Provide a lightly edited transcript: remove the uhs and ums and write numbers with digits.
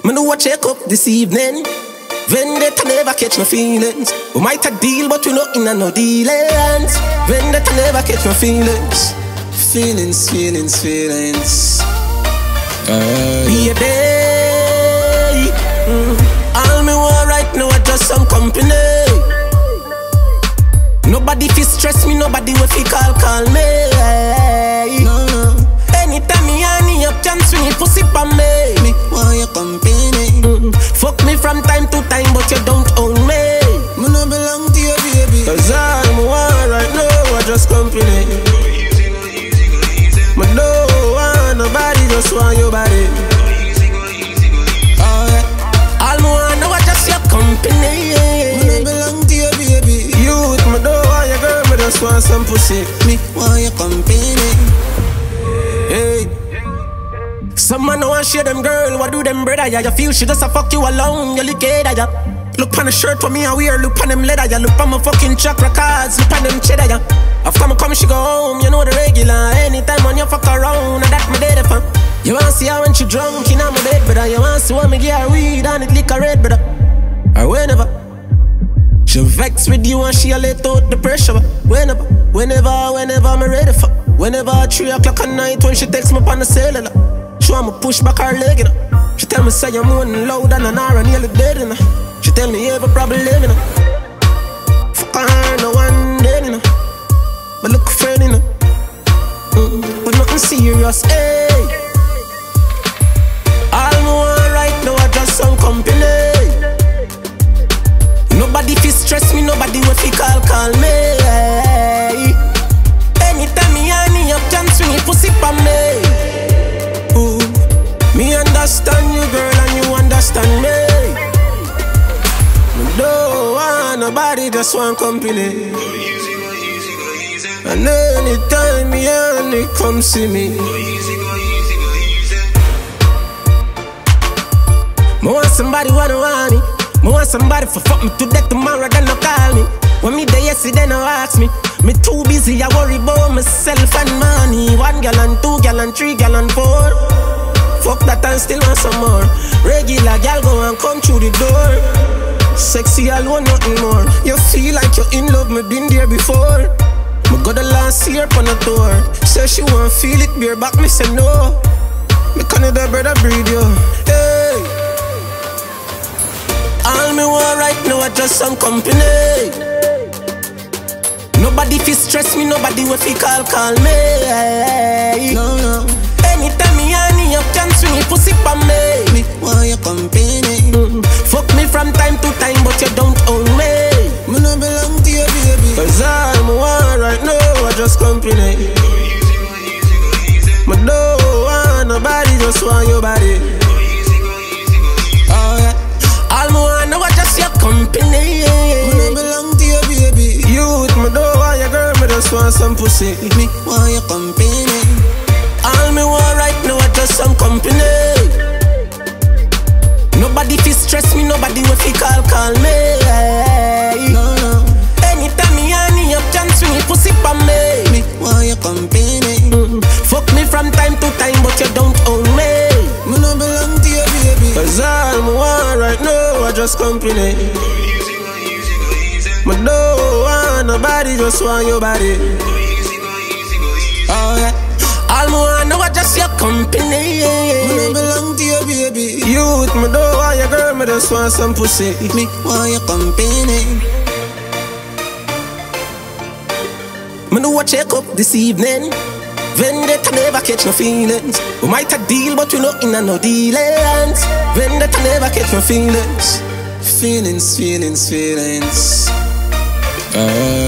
Me know I check up this evening. Vendetta never catch my feelings. We might a deal, but we not in a no dealings. Vendetta never catch my feelings. Feelings. Be a day. All me want right now are just some company. Nobody fi stress me, nobody will fi call me. No. Anytime me honey up, chance swing it pussy pa me. Me want your company. Fuck me from time to time, but you don't own me. Me no belong to you, baby. Cause all me want right now are just company. Me don't want nobody, just want your body. Oh yeah. All me want now are just your company. Me no belong to you, baby. Youth, me don't want your girl, me just want some pussy. Me want your company. Hey. Some man no want share them girl, what do them brother? Yeah, you feel she just a fuck you alone, you look at ya. Look on the shirt for me I wear, look on them leather, ya. Look on my fucking chakra cards, look on them cheddar, ya. After me come she go home, you know the regular. Anytime when you fuck around, and that me dead for. You wanna see her when she drunk in my bed, brother. You wanna see when me get her weed and it liquor red, brother. Or whenever she vex with you and she a let out the pressure. Whenever me ready for. Whenever 3 o'clock at night when she text me on the cellular, she want me push back her leg, you know. She tell me say you're moaning loud and an hour and nearly dead, you know. She tell me you have a problem, you know. Fuck her, no one dead, you know. But look friend, you know. But nothing serious, hey. All me want right now are just some company. Nobody fi stress me, nobody will fi call me. Anytime me honey up, can swing it pussy pa me. Me understand you, girl, and you understand me. Me don't want nobody, just want company. And anytime me honey come see me, me want somebody wanna want me. Me want somebody for fuck me to death tomorrow, then no call me. When me there yesterday, no ask me. Me too busy, I worry about myself and money. 1 gal and 2 gal and 3 gal and 4. Fuck that and still want some more. Regular gal go and come through the door. Sexy alone, nothing more. You feel like you're in love, me been there before. Me got the last year on the tour. Say she want feel it, beer back, me say no. Me Canada brother breed you. Hey. All me want right now are just some company. Nobody fi stress me, nobody will fi call me. No. Anytime me honey up, can swing it pussy pa me. Me want your company. Fuck me from time to time, but you don't own me. Me no belong to you, baby. Cause all me want right now are just company. Me don't want nobody, just want your body. Oh yeah. All me want now are just your company. Me no belong to you, baby. Youth, me don't want your girl, me just want some pussy. Me want your company. All me want right now are just some company. Nobody fi stress me, nobody will fi call me. No. Anytime me honey up, can swing it pussy pa me. Me want your company. Fuck me from time to time, but you don't own me. Me no belong to you, baby. Cause all me want right now are just company. Me don't want nobody, just want your body. Oh yeah. All me want now are just your company. Me no belong to you, baby. Youth, me don't want your girl, me just want some pussy. Me want your company. Me know I check up this evening. Vendetta never catch no feelings. We might a deal, but we not in a no dealings. Vendetta never catch no feelings. Feelings.